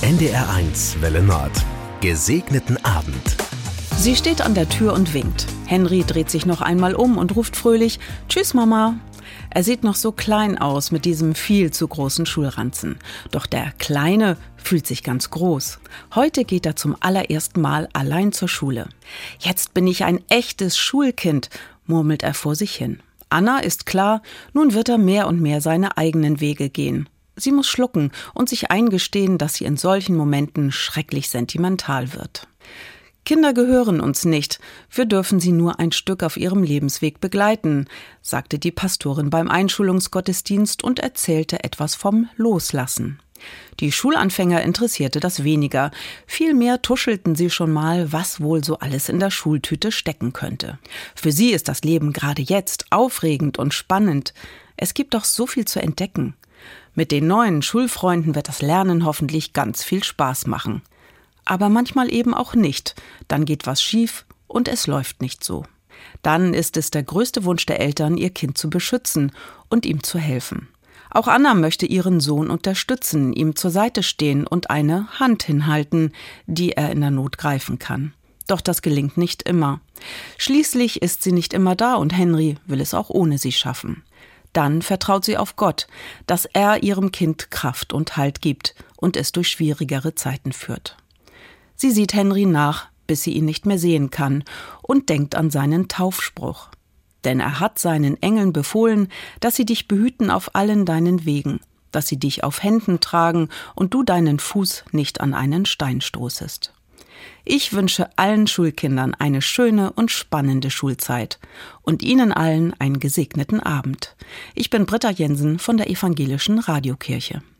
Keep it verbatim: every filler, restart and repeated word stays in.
N D R eins Welle Nord. Gesegneten Abend. Sie steht an der Tür und winkt. Henry dreht sich noch einmal um und ruft fröhlich: Tschüss, Mama. Er sieht noch so klein aus mit diesem viel zu großen Schulranzen. Doch der Kleine fühlt sich ganz groß. Heute geht er zum allerersten Mal allein zur Schule. Jetzt bin ich ein echtes Schulkind, murmelt er vor sich hin. Anna ist klar, nun wird er mehr und mehr seine eigenen Wege gehen. Sie muss schlucken und sich eingestehen, dass sie in solchen Momenten schrecklich sentimental wird. Kinder gehören uns nicht, wir dürfen sie nur ein Stück auf ihrem Lebensweg begleiten, sagte die Pastorin beim Einschulungsgottesdienst und erzählte etwas vom Loslassen. Die Schulanfänger interessierte das weniger, vielmehr tuschelten sie schon mal, was wohl so alles in der Schultüte stecken könnte. Für sie ist das Leben gerade jetzt aufregend und spannend. Es gibt doch so viel zu entdecken. Mit den neuen Schulfreunden wird das Lernen hoffentlich ganz viel Spaß machen. Aber manchmal eben auch nicht. Dann geht was schief und es läuft nicht so. Dann ist es der größte Wunsch der Eltern, ihr Kind zu beschützen und ihm zu helfen. Auch Anna möchte ihren Sohn unterstützen, ihm zur Seite stehen und eine Hand hinhalten, die er in der Not greifen kann. Doch das gelingt nicht immer. Schließlich ist sie nicht immer da und Henry will es auch ohne sie schaffen. Dann vertraut sie auf Gott, dass er ihrem Kind Kraft und Halt gibt und es durch schwierigere Zeiten führt. Sie sieht Henry nach, bis sie ihn nicht mehr sehen kann, und denkt an seinen Taufspruch. Denn er hat seinen Engeln befohlen, dass sie dich behüten auf allen deinen Wegen, dass sie dich auf Händen tragen und du deinen Fuß nicht an einen Stein stoßest. Ich wünsche allen Schulkindern eine schöne und spannende Schulzeit und Ihnen allen einen gesegneten Abend. Ich bin Britta Jensen von der Evangelischen Radiokirche.